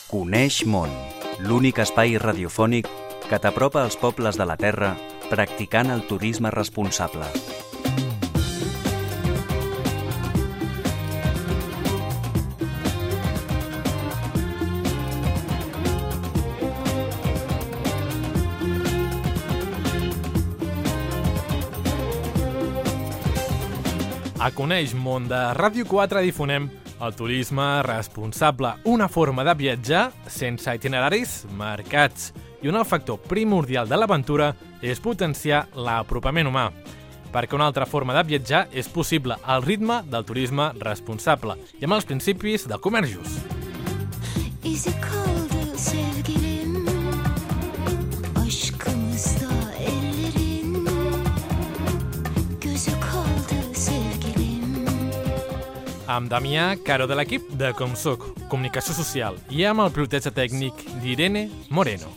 Coneix món, l'únic espai radiofònic que t'apropa als pobles de la Terra practicant el turisme responsable. A Coneix món de Ràdio 4 difonem el turisme responsable, una forma de viatjar sense itineraris marcats. I un factor primordial de l'aventura és potenciar l'apropament humà, perquè una altra forma de viatjar és possible al ritme del turisme responsable i amb els principis del comerç just. Amb Damià Caro de l'equip de Com Soc, Comunicació Social, i amb el pilotatge tècnic d'Irene Moreno.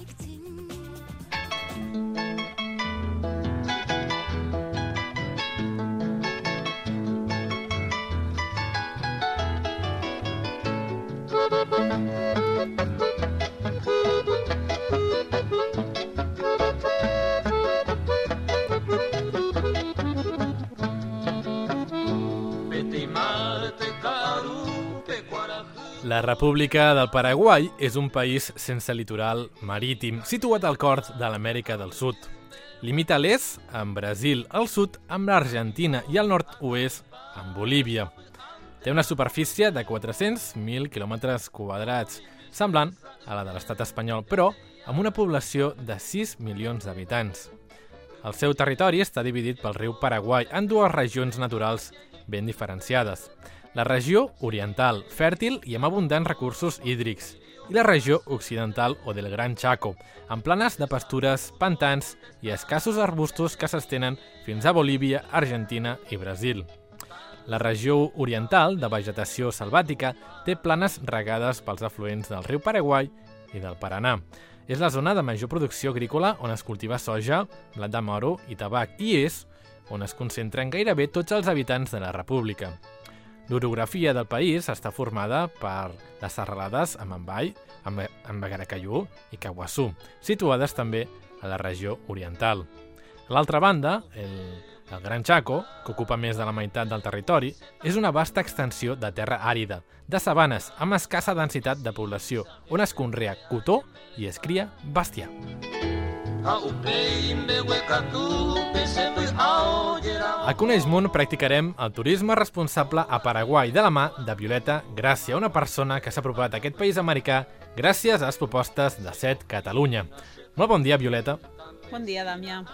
La República del Paraguai és un país sense litoral marítim, situat al cor de l'Amèrica del Sud. Limita a l'est amb Brasil, al sud amb l'Argentina i al nord-oest amb Bolívia. Té una superfície de 400.000 quilòmetres quadrats, semblant a la de l'estat espanyol, però amb una població de 6 milions d'habitants. El seu territori està dividit pel riu Paraguai en dues regions naturals ben diferenciades. La regió oriental, fèrtil i amb abundants recursos hídrics, i la regió occidental o del Gran Chaco, amb planes de pastures, pantans i escassos arbustos que s'estenen fins a Bolívia, Argentina i Brasil. La regió oriental, de vegetació selvàtica, té planes regades pels afluents del riu Paraguai i del Paranà. És la zona de major producció agrícola on es cultiva soja, blat de moro i tabac, i és on es concentren gairebé tots els habitants de la República. L'orografia del país està formada per les serralades amb Ambay, amb Garacayú i Caguasú, situades també a la regió oriental. A l'altra banda, el Gran Chaco, que ocupa més de la meitat del territori, és una vasta extensió de terra àrida, de sabanes amb escassa densitat de població, on es conrea cotó i es cria bestiar. A Coneix món practicarem el turisme responsable a Paraguai de la mà de Violeta Gràcia, una persona que s'ha apropat a aquest país americà gràcies a les propostes de Set Catalunya. Molt bon dia, Violeta. Bon dia, Damià.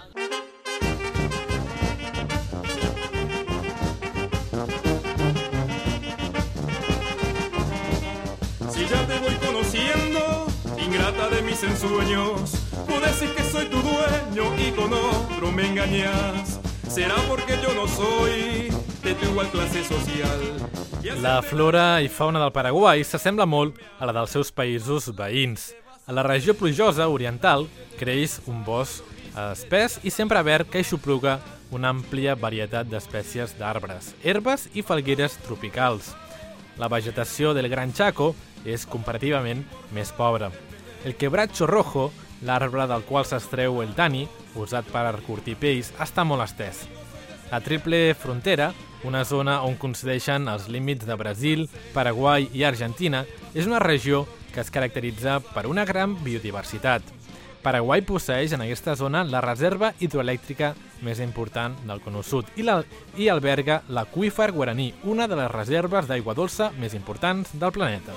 Si ya te voy conociendo, ingrata de mis ensueños, tú decís que soy tu dueño y con otro me engañas. Será porque yo no soy de tu igual clase social. La flora i fauna del Paraguai s'assembla molt a la dels seus països veïns. A la regió plujosa oriental creix un bosc espès i sempre verd que aixopluga una àmplia varietat d'espècies d'arbres, herbes i falgueres tropicals. La vegetació del Gran Chaco és comparativament més pobra. El quebracho rojo, l'arbre del qual s'extreu el tani, usat per curtir pells, està molt estès. La triple frontera, una zona on coincideixen els límits de Brasil, Paraguai i Argentina, és una regió que es caracteritza per una gran biodiversitat. Paraguai posseeix en aquesta zona la reserva hidroelèctrica més important del Cono Sud i alberga l'aqüífer Guaraní, una de les reserves d'aigua dolça més importants del planeta.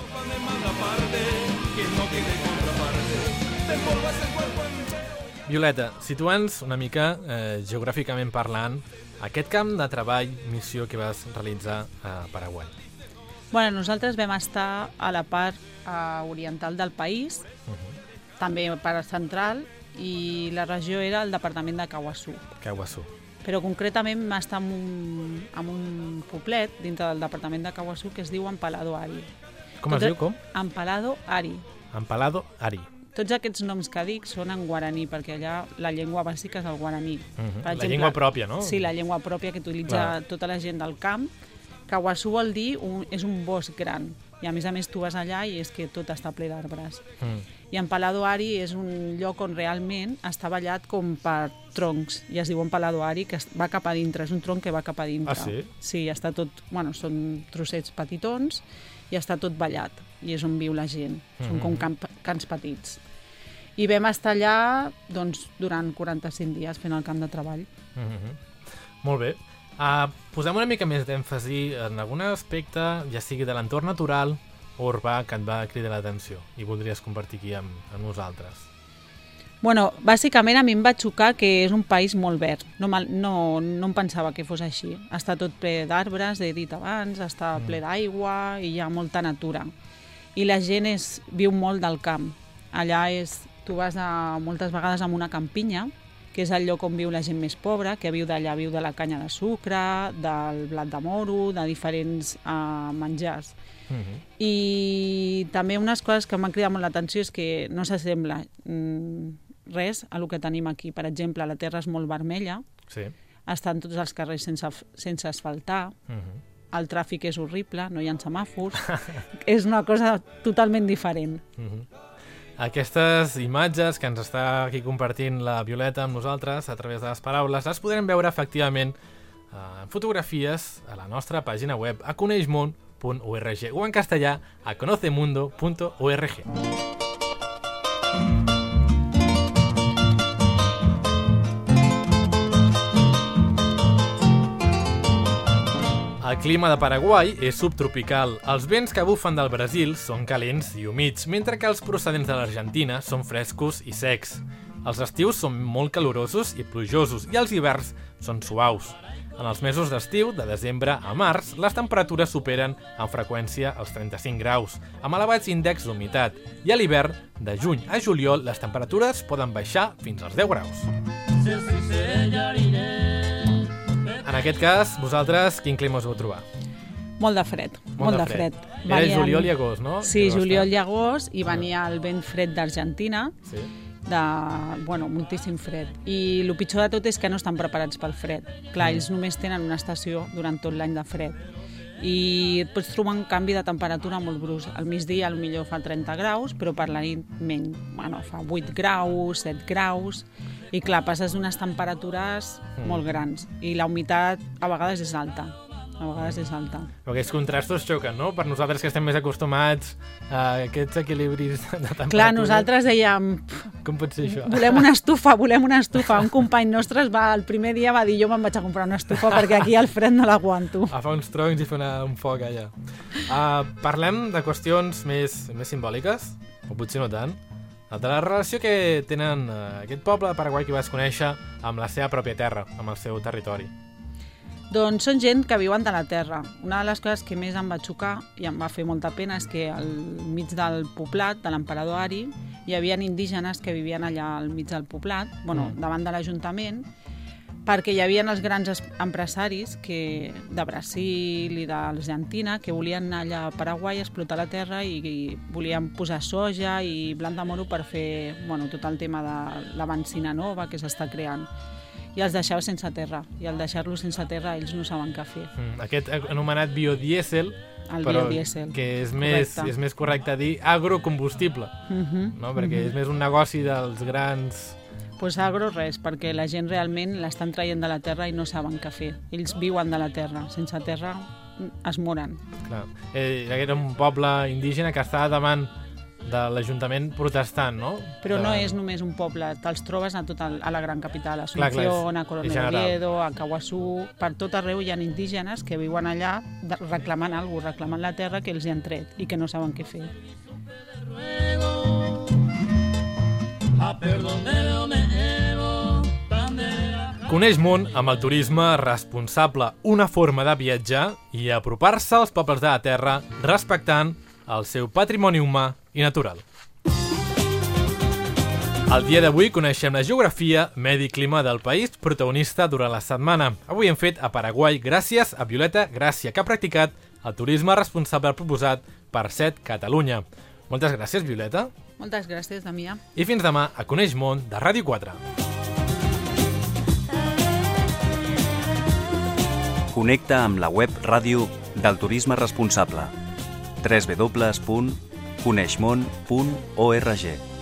Violeta, situa'ns una mica geogràficament parlant aquest camp de treball, missió que vas realitzar a Paraguai. Bueno, nosaltres vam estar a la part oriental del país, també a la part central, i la regió era el departament de Caguasú. Caguasú. Però concretament vam estar en un poblet dintre del departament de Caguasú que es diu Empalado Ari. Com es diu, com? Empalado Ari. Empalado Ari. Tots aquests noms que dic són en guaraní, perquè allà la llengua bàsica és el guaraní. La llengua pròpia, no? Sí, la llengua pròpia que utilitza tota la gent del camp. Caguasú vol dir és un bosc gran. I a més tu vas allà i és que tot està ple d'arbres. I en Pala d'Oari és un lloc on realment està ballat com per troncs, i es diu en Pala d'Oari, que va cap a dintre, és un tronc que va cap a dintre. Ah, sí? Sí, està tot, bueno, són trossets petitons i està tot ballat, i és on viu la gent, són com cants petits. I vam estar allà doncs, durant 45 dies fent el camp de treball. Molt bé. Posem una mica més d'èmfasi en algun aspecte, ja sigui de l'entorn natural o urbà, que et va cridar l'atenció i voldries compartir aquí amb nosaltres. Bueno, bàsicament a mi em va xocar que és un país molt verd. No em pensava que fos així. Està tot ple d'arbres, he dit abans, està ple d'aigua i hi ha molta natura. I la gent viu molt del camp. Allà tu vas moltes vegades a una campinya, que és el lloc on viu la gent més pobra, que viu d'allà, viu de la canya de sucre, del blat de moro, de diferents menjars. I també unes coses que m'han cridat molt l'atenció és que no s'assembla res a el que tenim aquí. Per exemple, la terra és molt vermella, estan tots els carrers sense asfaltar, el tràfic és horrible, no hi ha semàfors, és una cosa totalment diferent. Aquestes imatges que ens està aquí compartint la Violeta amb nosaltres a través de les paraules les podrem veure efectivament en fotografies a la nostra pàgina web a coneixmón.org o en castellà a conocemundo.org. El clima de Paraguai és subtropical. Els vents que bufen del Brasil són calents i humits, mentre que els procedents de l'Argentina són frescos i secs. Els estius són molt calorosos i plujosos i els hiverns són suaus. En els mesos d'estiu, de desembre a març, les temperatures superen amb freqüència els 35 graus, amb elevats índexs d'humitat, i a l'hivern, de juny a juliol, les temperatures poden baixar fins als 10 graus. En aquest cas, vosaltres, quin clima us vau trobar? Molt de fred, molt de fred. Era juliol i agost, no? Sí, juliol i agost, i venia el vent fred d'Argentina, moltíssim fred. I el pitjor de tot és que no estan preparats pel fred. Clar, ells només tenen una estació durant tot l'any de fred. I et pots trobar un canvi de temperatura molt brusc. Al migdia potser fa 30 graus, però per la nit fa 8 graus, 7 graus... I clar, passes d'unes temperatures molt grans i la humitat a vegades és alta. Però aquests contrastos xoquen, no? Per nosaltres que estem més acostumats a aquests equilibris de temperatura. Clar, nosaltres dèiem... Com pot ser això? Volem una estufa. Un company nostre el primer dia va dir jo me'n vaig a comprar una estufa perquè aquí el fred no l'aguanto. A fa uns troncs i fer un foc allà. Parlem de qüestions més simbòliques, o potser no tant, de la relació que tenen aquest poble de Paraguai que vas conèixer amb la seva pròpia terra, amb el seu territori. Doncs són gent que viuen de la terra. Una de les coses que més em va xocar i em va fer molta pena és que al mig del poblat, de l'Emperador Ari, hi havia indígenes que vivien allà al mig del poblat, davant de l'Ajuntament, perquè hi havia els grans empresaris de Brasil i d'Argentina que volien anar allà a Paraguai a explotar la terra i volien posar soja i blat de moro per fer tot el tema de la benzina nova que s'està creant. I els deixava sense terra. I al deixar-los sense terra ells no saben què fer. Aquest anomenat biodièsel, que és més correcte dir agrocombustible, no? Perquè és més un negoci dels grans... Doncs agro res, perquè la gent realment l'estan traient de la terra i no saben què fer. Ells viuen de la terra. Sense terra es moren. Clar. Era un poble indígena que estava davant de l'Ajuntament protestant, no? Però no és només un poble, te'ls trobes a la gran capital, a Asunción, a Coronel Oviedo, a Cauaçú, per tot arreu hi ha indígenes que viuen allà reclamant alguna cosa, reclamant la terra que els hi han tret i que no saben què fer. Coneix món amb el turisme responsable, una forma de viatjar i apropar-se als pobles de la terra respectant el seu patrimoni humà i natural. El dia d'avui coneixem la geografia, medi i clima del país protagonista durant la setmana. Avui hem fet a Paraguai gràcies a Violeta Gràcia, que ha practicat el turisme responsable proposat per SET Catalunya. Moltes gràcies, Violeta. Moltes gràcies, Damià. I fins demà a Coneix Món de Ràdio 4. Connecta amb la web ràdio del turisme responsable www.coneixmón.org.